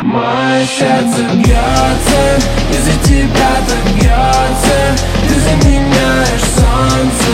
Мое сердце бьется, из-за тебя так бьется. Ты заменяешь солнце